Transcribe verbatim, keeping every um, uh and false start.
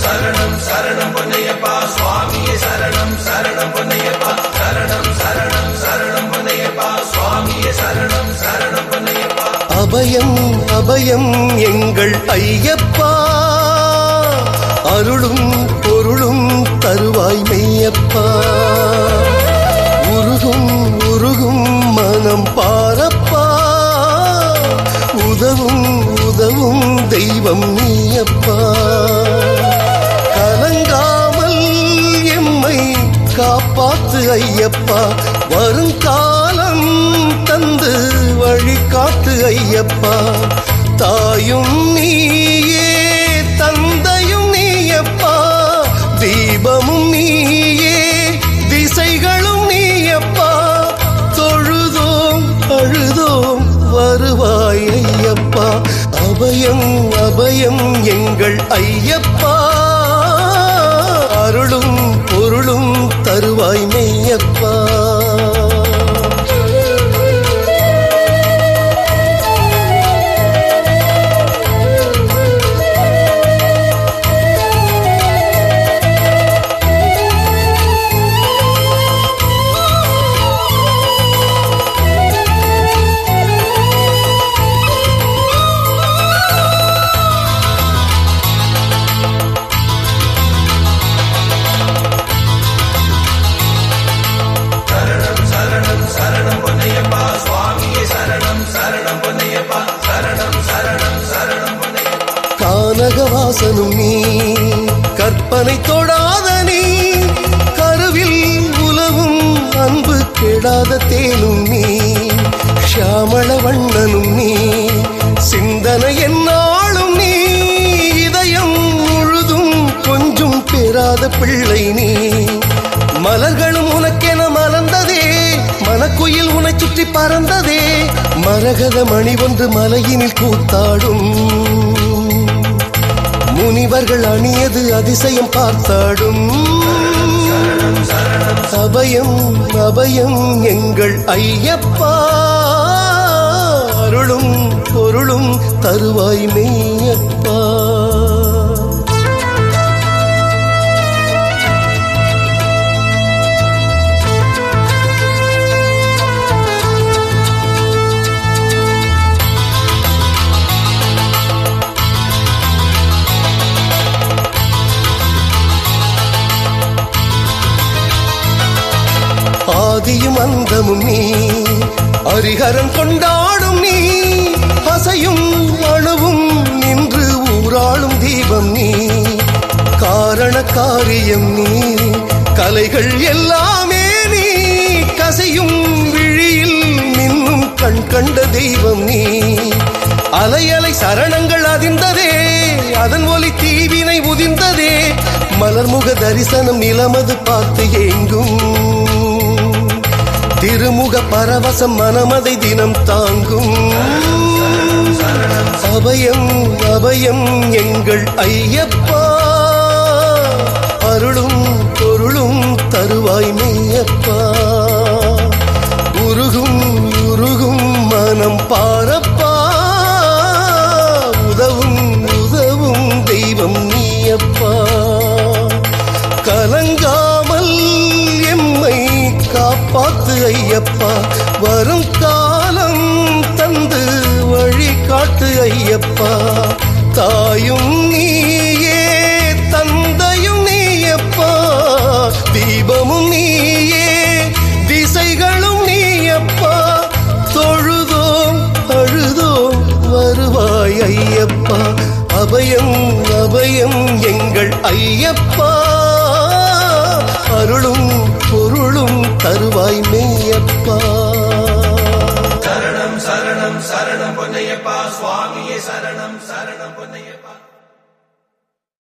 சரணம் சரணம் பொன்னையப்பா சுவாமியே சரணம் சரணம் பொன்னையப்பா சரணம் சரணம் சரணம் பொன்னையப்பா சுவாமியே சரணம் சரணம் பொன்னையப்பா. அபயம் அபயம் எங்கள் ஐயப்பா, அருளும் பொருளும் தருவாய் மெய்யப்பா. உருகும் உருகும் மனம் பாரப்பா, உதவும் உதவும் தெய்வம் நீயப்பா. கலங்காமல் எம்மை காப்பாத்து ஐயப்பா, வருங்காலம் தந்து வழிகாட்டு ஐயப்பா. தாயும் நீயே தந்தையும் நீயப்பா, தீபமும் நீயே திசைகளும் நீயப்பா. தொழுதோம் அழுதோம் வருவாய் ஐயப்பா. அபயம் அபயம் எங்கள் ஐயப்பா, அருளும் பொருளும் தருவாய் மெய்யப்பா. கானகவாசனும் நீ, கற்பனை தொடாத நீ, கருவில் உலவும் அன்பு கெடாத தேனும் நீ. ஷியாமள வண்ணனும் நீ, சிந்தனை என்னாலும் நீ, இதயம் முழுதும் கொஞ்சம் பெறாத பிள்ளை நீ. மலர்களும் உனக்கென மலர்ந்ததே, மனக்குயில் உனை சுற்றி பறந்ததே. மரகத மணி ஒன்று மலையினில் கூத்தாடும், முனிவர்கள் அணியது அதிசயம் பார்த்தாடும். அபயம் அபயம் எங்கள் ஐயப்பா, அருளும் பொருளும் தருவாய் மெய்யப்பா. ஆதியும் அந்தமும் நீ, ஹரிஹரன் கொண்டாடும் நீ. அசையும் அணுவும் நின்று ஊராளும் தீபம் நீ. காரண காரியம் நீ, கலைகள் எல்லாமே நீ. கசையும் விழியில் மின்னும் கண் கண்ட தெய்வம் நீ. அலை அலை சரணங்கள் அதிர்ந்ததே, அதன் ஒலி தீவினை உதிர்ந்ததே. மலர்முக தரிசனம் நிலமது பார்த்து ஏங்கும், திருமுக பரவசம் மனமதை தினம் தாங்கும். அபயம் அபயம் எங்கள் ஐயப்பா, அருளும் பொருளும் தருவாய் மெய்யப்பா. உருகும் உருகும் மனம் பாரப்பா, உதவும் உதவும் தெய்வம் நீயப்பா. கலங்காமல் எம்மை காப்பாத்து ஐயப்பா, வரும் காலம் தந்து வழிகாட்டு ஐயப்பா. தாயும் நீயே தந்தையும் நீயப்பா, தீபமும் நீயே திசைகளும் நீயப்பா. தொழுதோம் அழுதோம் வருவாய் ஐயப்பா. அபயம் அபயம் எங்கள் ஐயப்பா, அருளும் பொருளும் தருவாய் மெய்யப்பா. சரணம் சரணம் சரணம் பொன்னையப்பா சுவாமியே சரணம் சரணம் பொன்னையப்பா.